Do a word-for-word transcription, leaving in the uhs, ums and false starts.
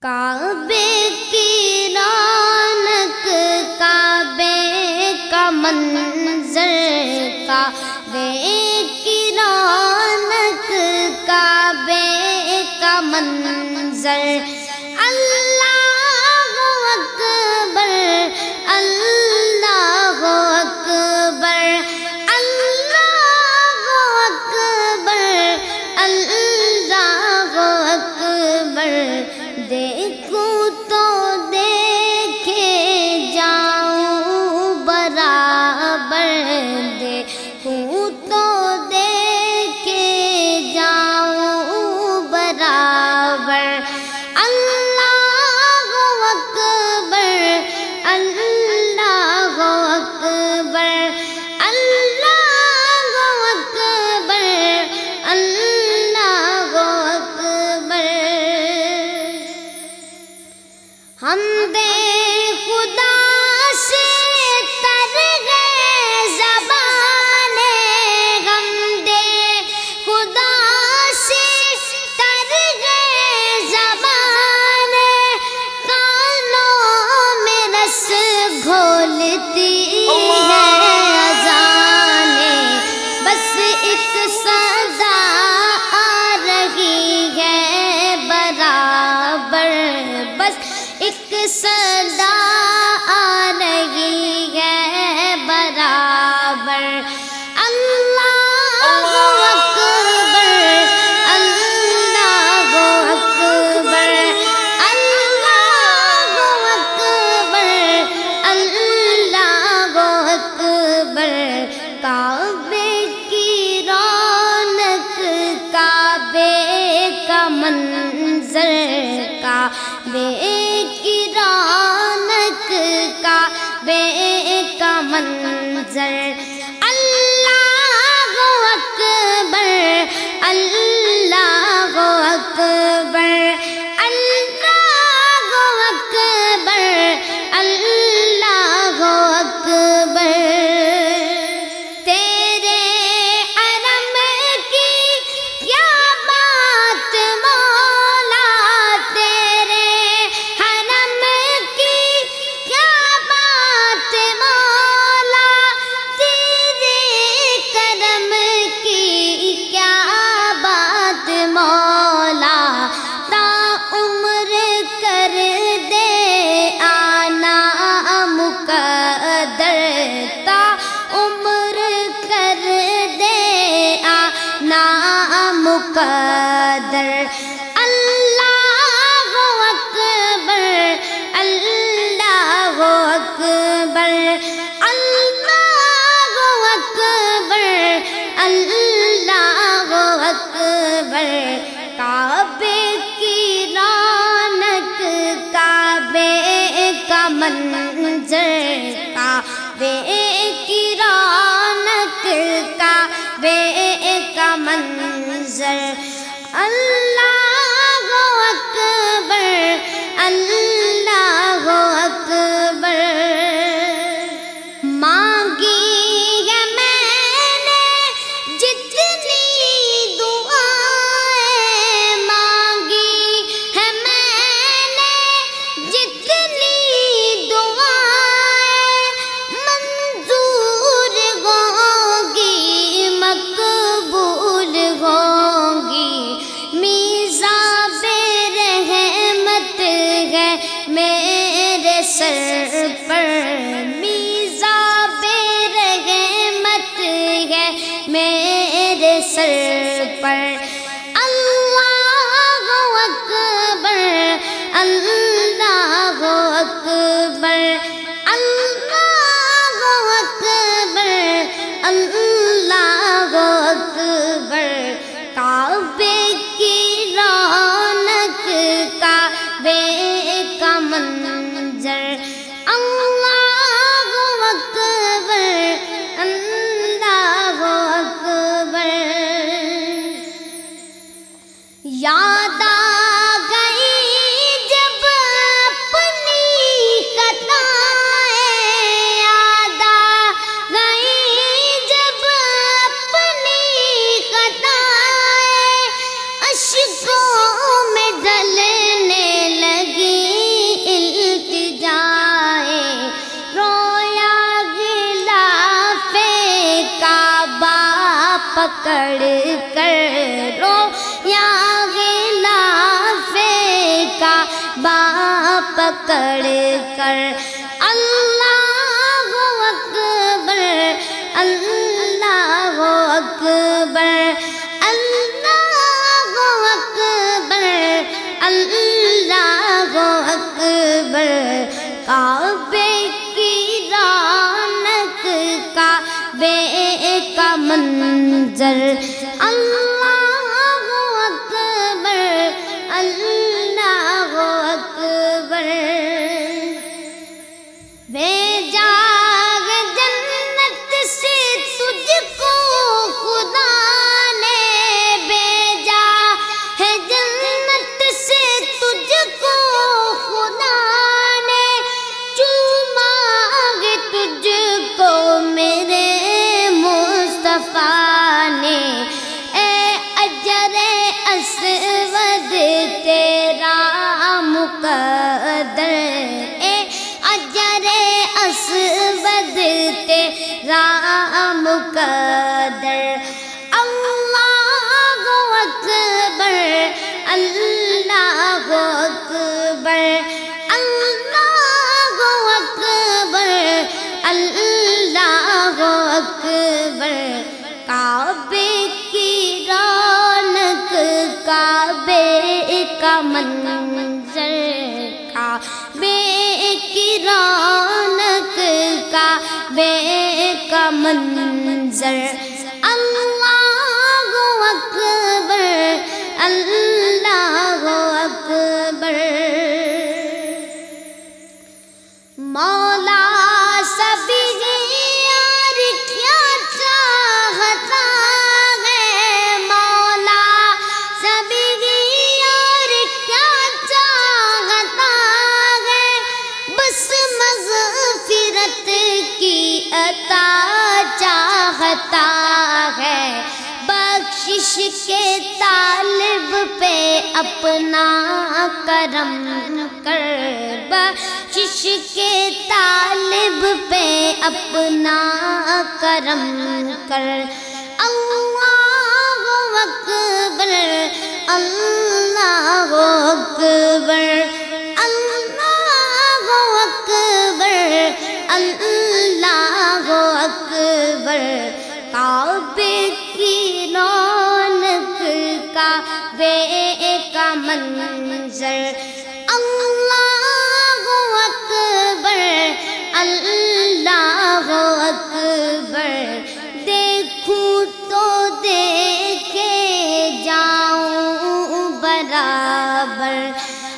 کعبے کی رونق، کعبے کا منظر، کعبے کی رونق، کعبے کا منظر، اللہ اکبر، اللہ اکبر، اللہ اکبر، اللہ اکبر، دیکھوں تو دیکھے جاؤں برابر، دیکھوں تو دیکھے جاؤں برابر، اللہ اکبر، اللہ اکبر، اللہ اکبر، اللہ اکبر۔ حمد خدا سے تر گئے زبان، حمد خدا سے تر گئے زبان، کانوں میں رس گھولتی ہے اذان، بس ایک صدا آ رہی ہے برابر، بس ایک صدا آ رہی ہے برابر، اللہ اکبر، اللہ اکبر، اللہ اکبر، اللہ اکبر۔ کعبے کی رونق، کعبے کا منظر، کعبے کی رونق، کعبے کا منظر، اللہ اکبر، اللہ اکبر، اللہ اکبر، اللہ اکبر۔ تیرے حرم کی کیا بات مولا، تیرے حرم کی کیا بات مولا، تیرے کرم کی کیا بات مولا، تا عمر کر دے آنا مقدر، تا عمر کر دے آنا مقدر، اللہ اکبر، اللہ اکبر، اللہ اکبر، اللہ اکبر۔ کعبے کی رونق، کعبے کا منظر، کعبے کی رونق، کعبے کا منظر، اللہ اکبر، اللہ اکبر۔ مانگی ہے میں نے جتنی دعائیں، مانگی ہے میں نے جتنی دعائیں، منظور ہوں گی، مقبول ہوں گی، میزاب رحمت ہے میرے سر پر، میزاب رحمت ہے میرے سر پر، اللہ اکبر، اللہ اکبر، اللہ اکبر، اللہ اکبر۔ کعبے کی رونق، کعبے کا منظر، اللہ پکڑ کر رو یا غلاف کعبہ پکڑ کر اللہ اکبر اللہ اکبر اللہ اکبر اللہ اکبر کعبے کی رونق کعبے کا منظر اللہ اکبر اللہ اکبر بھیجا ہے جنت سے تجھ کو خدا نے بھیجا ہے جنت سے تجھ کو خدا نے چوما ہے تجھ کو میرے مصطفیٰ نے اے اجر اسود تیرا مقدر اے اجر اسود تیرا مقدر اللہ اکبر اللہ اکبر اللہ اکبر اللہ اکبر کعبے کی رونق کعبے کا منظر کعبے کی رونق کعبے کا منظر اللہ اکبر اللہ اکبر مولا سبھی یار کیا چاہتا ہے مولا سبھی یار کیا چاہتا ہے بس مغفرت کی عطا چاہتا ہے بخشش کے طالب پہ اپنا کرم کر بخشش کے طالب پہ اپنا کرم کر اللہ اکبر اللہ اکبر اللہ اکبر اللہ اکبر کعبے کی رونق کعبے کا منظر اللہ اکبر اللہ اکبر دیکھوں تو دیکھے جاؤں برابر